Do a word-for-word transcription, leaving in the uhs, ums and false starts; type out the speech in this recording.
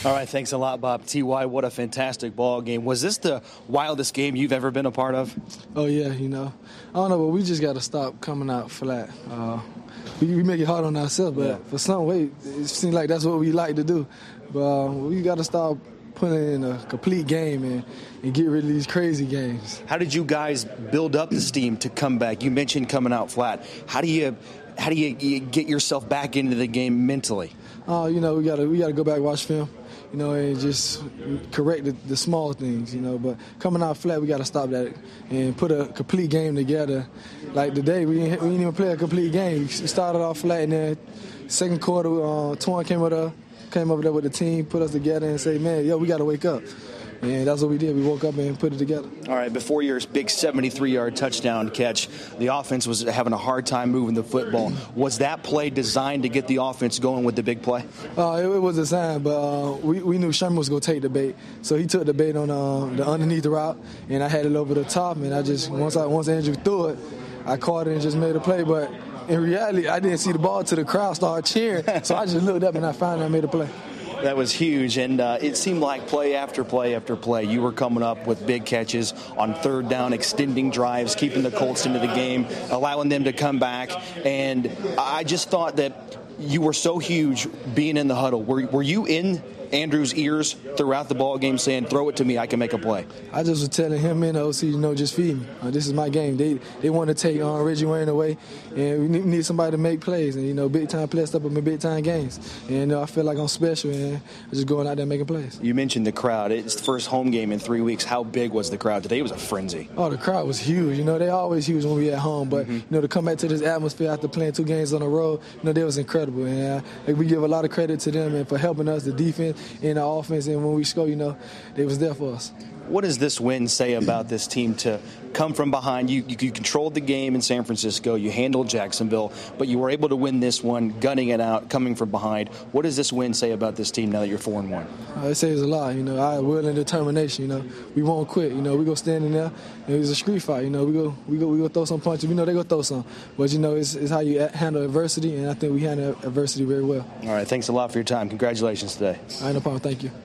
All right, thanks a lot, Bob. T Y, what a fantastic ball game. Was this the wildest game you've ever been a part of? Oh, yeah, you know. I don't know, but we just got to stop coming out flat. Uh, we, we make it hard on ourselves, but yeah. for some way, it seems like that's what we like to do. But uh, we got to stop putting in a complete game and, and get rid of these crazy games. How did you guys build up the steam to come back? You mentioned coming out flat. How do you how do you, you get yourself back into the game mentally? Uh, you know, we got to we got to go back and watch film, you know, and just correct the, the small things, you know. But coming out flat, we got to stop that and put a complete game together. Like today, we didn't, we didn't even play a complete game. We started off flat, and then second quarter, uh, Torn came with a came over there with the team, put us together, and say, man, yo, we got to wake up. And that's what we did. We woke up and put it together. All right, before your big seventy-three-yard touchdown catch, the offense was having a hard time moving the football. Was that play designed to get the offense going with the big play? Uh, it, it was designed, but uh, we, we knew Sherman was going to take the bait. So he took the bait on uh, the underneath the route, and I had it over the top. And I just, once I once Andrew threw it, I caught it and just made a play. But in reality, I didn't see the ball till the crowd started cheering. So I just looked up and I finally made a play. That was huge, and uh, it seemed like play after play after play, you were coming up with big catches on third down, extending drives, keeping the Colts into the game, allowing them to come back. And I just thought that you were so huge being in the huddle. Were, were you in Andrew's ears throughout the ball game saying, throw it to me, I can make a play? I just was telling him and the O C, you know, just feed me. Uh, this is my game. They they want to take uh, Reggie Wayne away, and we need, we need somebody to make plays. And, you know, big-time players step up in big-time games. And uh, I feel like I'm special, and I'm just going out there making plays. You mentioned the crowd. It's the first home game in three weeks. How big was the crowd today? It was a frenzy. Oh, the crowd was huge. You know, they always huge when we at home. But, mm-hmm. you know, to come back to this atmosphere after playing two games on the road, you know, that was incredible. And uh, we give a lot of credit to them and for helping us, the defense and the offense. And when we score, you know, they was there for us. What does this win say about this team to come from behind? You, you, you controlled the game in San Francisco. You handled Jacksonville, but you were able to win this one, gunning it out, coming from behind. What does this win say about this team now that you're four and one? Uh, it says a lot. You know, our will and determination. You know, we won't quit. You know, we go stand in there. And it's a street fight. You know, we go, we go, we go throw some punches. We know they go throw some, but you know, it's, it's how you handle adversity, and I think we handle adversity very well. All right, thanks a lot for your time. Congratulations today. All right, no problem. Thank you.